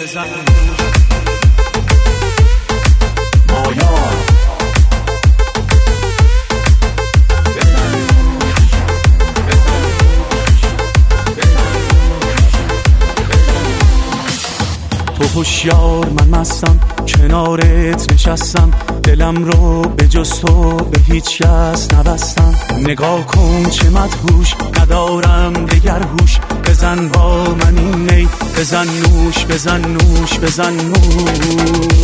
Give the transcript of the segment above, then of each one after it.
بزن تو هوشیار من مستم، کنارت نشستم، دلم رو به جز تو به هیچ کس نبستم. نگاه کن چه مدهوش، ندارم دگر هوش، بزن با من این می، بزن نوش، بزن نوش، بزن نوش.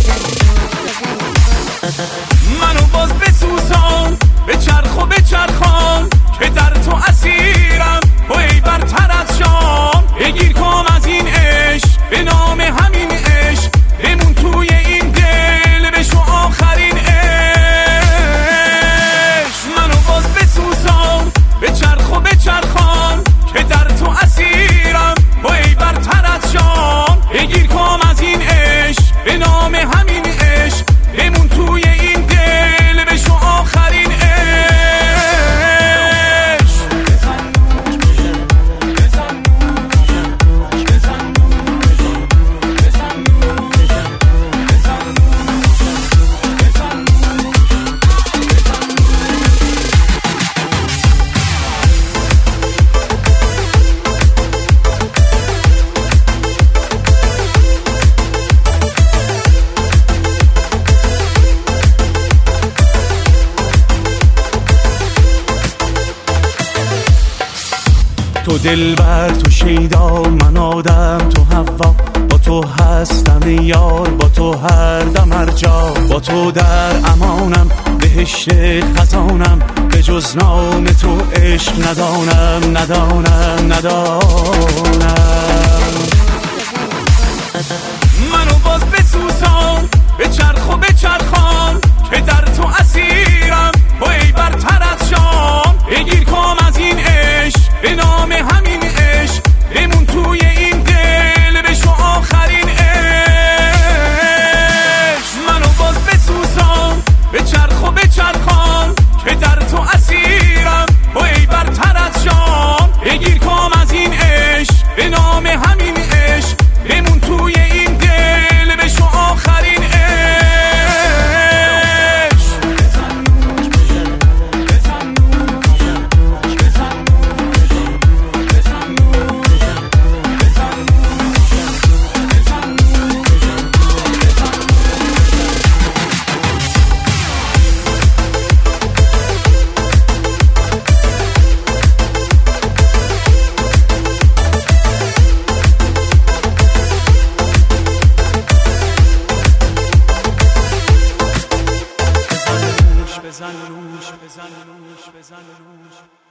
منو باز بسوزان، بچرخ و بچرخان که در تو اسیرم و ای برتر از جان. بگیر کام از این عشق به نام همین عشق، بمون توی این دل بشو آخرین عشق. منو باز بسوزان، بچرخ و بچرخان که در تو اسیرم و ای برتر از جان. بگیر کام از این عشق به نام همین عشق، بمون توی این دل بشو آخرین عشق. تو دلبر، تو شیدا، من آدم، تو حوا. با تو هستم یار، با تو هر دم هر جا. با تو در امانم، بهشت خزانم، به جز نام تو عشق ندانم، ندانم، ندانم. منو باز بسوزان، بچرخ و بچرخان که در تو اسیرم و ای برتر از جان. بگیر کام از این عشق به نام همین عشق، بمون توی این دل بشو آخرین عشق. منو باز بسوزان، بچرخ و بچرخان که در تو اسیرم و ای برتر از جان. بگیر کام از این عشق به نام همین عشق، بمون توی این دل بشو آخرین عشق. بزن نوش، بزن نوش، بزن نوش.